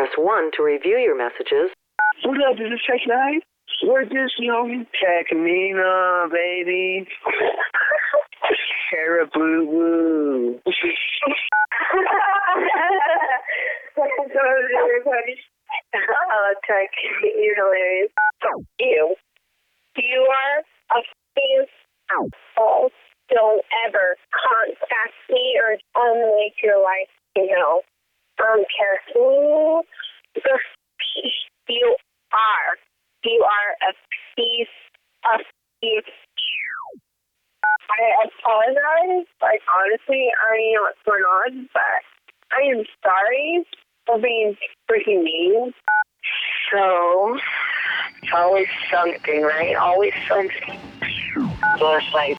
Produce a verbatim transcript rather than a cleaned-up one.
Press one to review your messages. What up, is this Tech Nine? Where's this young Techmina, baby? Caribou woo. Oh, Tech, you're hilarious. You. You are a f***ing asshole. Don't ever contact me or I'll make your life, you know. I don't care who the f- you are. You are a piece of f- I apologize. Like, honestly, I don't know what's going on, but I am sorry for being freaking mean. So, it's always something, right? Always something. So it's like,